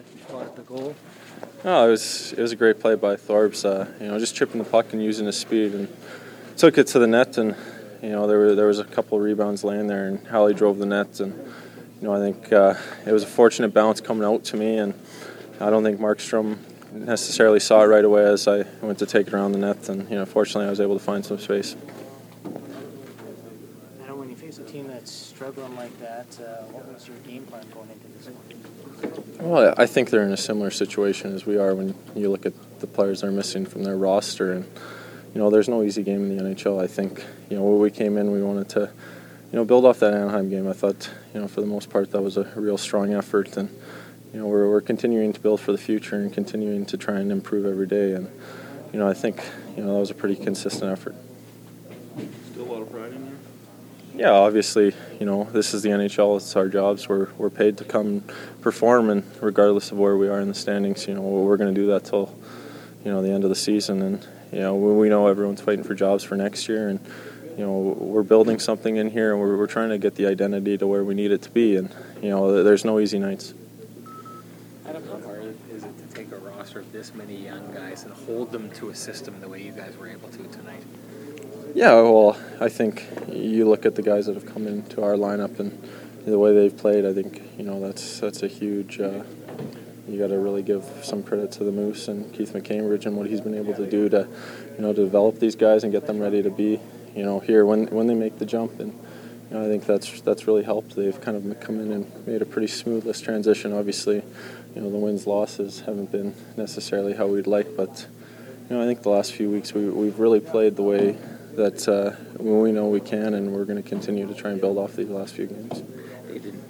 that you caught at the goal? Oh, it was a great play by Thorbs. Just chipping the puck and using his speed, and took it to the net. And there was a couple of rebounds laying there, and Hallie drove the net. And I think it was a fortunate bounce coming out to me, and I don't think Markstrom necessarily saw it right away as I went to take it around the net. And fortunately, I was able to find some space. When you face a team that's struggling like that, what was your game plan going into this one? Well, I think they're in a similar situation as we are when you look at the players they're missing from their roster. And, there's no easy game in the NHL. I think, when we came in, we wanted to, build off that Anaheim game. I thought, for the most part, that was a real strong effort. And, we're continuing to build for the future and continuing to try and improve every day. And, I think, that was a pretty consistent effort. Still a lot of pride in there? Yeah, obviously, this is the NHL. It's our jobs. We're paid to come perform, and regardless of where we are in the standings, we're going to do that till, the end of the season. And, we know everyone's fighting for jobs for next year, and, we're building something in here, and we're trying to get the identity to where we need it to be. And, there's no easy nights. Adam, how hard is it to take a roster of this many young guys and hold them to a system the way you guys were able to tonight? Yeah, well, I think you look at the guys that have come into our lineup and the way they've played. I think that's a huge. You got to really give some credit to the Moose and Keith McCambridge and what he's been able to do to, to develop these guys and get them ready to be, here when they make the jump. And I think that's really helped. They've kind of come in and made a pretty smoothless transition. Obviously, the wins losses haven't been necessarily how we'd like, but I think the last few weeks we've really played the way that we know we can, and we're going to continue to try and build off these last few games. They didn't,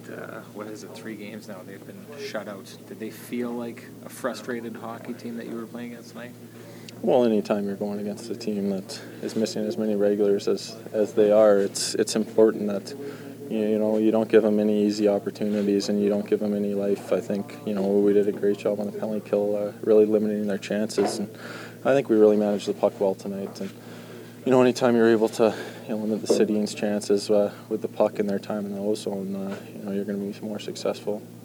3 games now they've been shut out. Did they feel like a frustrated hockey team that you were playing against tonight? Well, anytime you're going against a team that is missing as many regulars as they are, it's important that you don't give them any easy opportunities and you don't give them any life. I think we did a great job on the penalty kill, really limiting their chances, and I think we really managed the puck well tonight. And anytime you're able to limit the Sedin's chances with the puck in their time in the O-zone, you're going to be more successful.